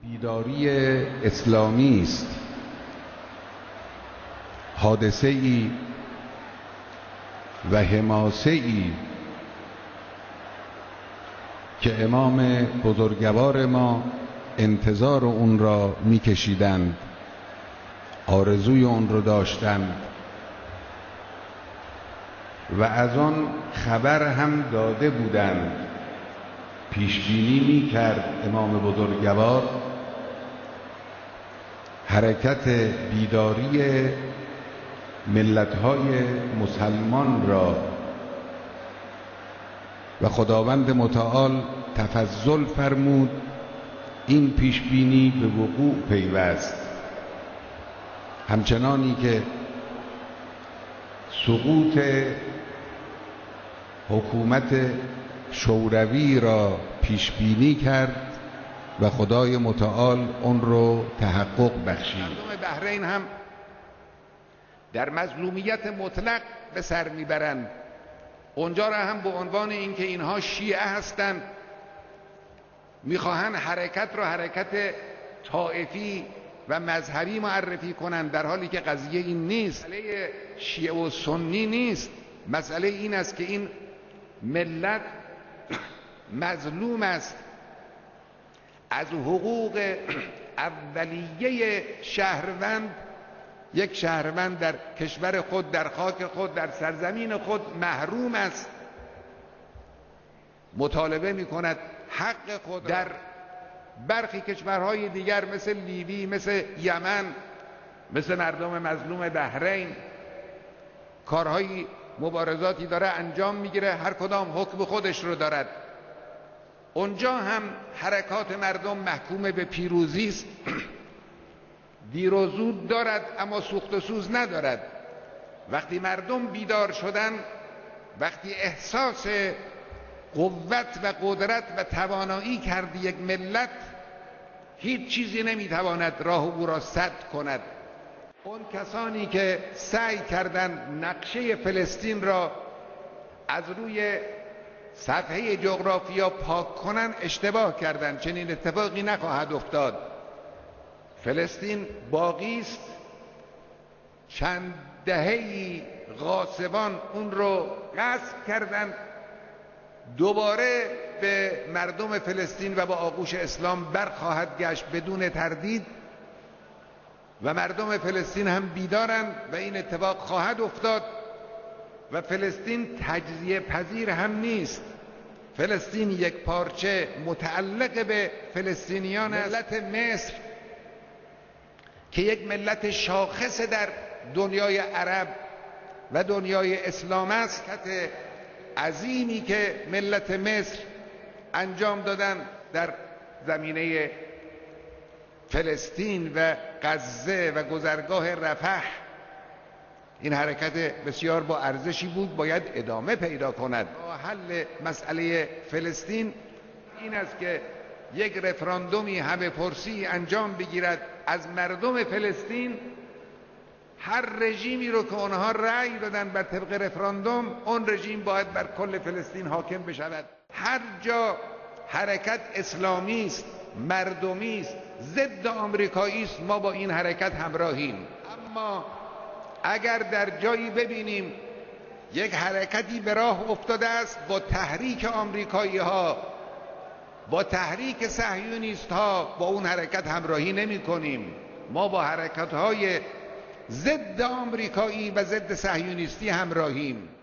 بیداری اسلامی است حادثه‌ای و حماسه‌ای که امام بزرگوار ما انتظار اون را می‌کشیدند، آرزوی اون رو داشتند و از آن خبر هم داده بودند. پیشبینی می‌کرد امام بزرگوار حرکت بیداری ملت‌های مسلمان را و خداوند متعال تفضل فرمود این پیشبینی به وقوع پیوست، همچنانی که سقوط حکومت شوروی را پیشبینی کرد و خدای متعال اون رو تحقق بخشید. مردم بحرین هم در مظلومیت مطلق به سر میبرند. اونجا را هم به عنوان اینکه اینها شیعه هستند میخواهند حرکت را حرکت طائفی و مذهبی معرفی کنند، در حالی که قضیه این نیست. مسئله شیعه و سنی نیست، مسئله این است که این ملت مظلوم است. از حقوق اولیه شهروند، یک شهروند در کشور خود، در خاک خود، در سرزمین خود محروم است. مطالبه می کند حق خود. در برخی کشورهای دیگر مثل لیبی، مثل یمن، مثل مردم مظلوم بحرین کارهای مبارزاتی داره انجام میگیره، هر کدام حکم خودش رو دارد. اونجا هم حرکات مردم محکوم به پیروزی است. دیر و زود دارد اما سوخت و سوز ندارد. وقتی مردم بیدار شدن، وقتی احساس قوت و قدرت و توانایی کرد یک ملت، هیچ چیزی نمیتواند راه او را سد کند. اون کسانی که سعی کردند نقشه فلسطین را از روی صفحه جغرافیا پاک کنند اشتباه کردند. چنین اتفاقی نخواهد افتاد. فلسطین باقی است. چند دهه‌ای غاصبان اون رو غصب کردند، دوباره به مردم فلسطین و به آغوش اسلام برخواهد گشت بدون تردید و مردم فلسطین هم بیدارند و این اتفاق خواهد افتاد. و فلسطین تجزیه پذیر هم نیست. فلسطین یک پارچه متعلق به فلسطینیان است. ملت مصر که یک ملت شاخص در دنیای عرب و دنیای اسلام است، حرکت عظیمی که ملت مصر انجام دادن در زمینه فلسطین و غزه و گذرگاه رفح، این حرکت بسیار با ارزشی بود، باید ادامه پیدا کند. حل مسئله فلسطین این است که یک رفراندومی همه پرسی انجام بگیرد از مردم فلسطین. هر رژیمی رو که اونها رأی دادن بر طبق رفراندوم، اون رژیم باید بر کل فلسطین حاکم بشود. هر جا حرکت اسلامی است، مردمی است، ضد آمریکایی است، ما با این حرکت همراهیم. اما اگر در جایی ببینیم یک حرکتی به راه افتاده است با تحریک آمریکایی ها، با تحریک صهیونیست ها، با اون حرکت همراهی نمی کنیم. ما با حرکت های ضد آمریکایی و ضد صهیونیستی همراهیم.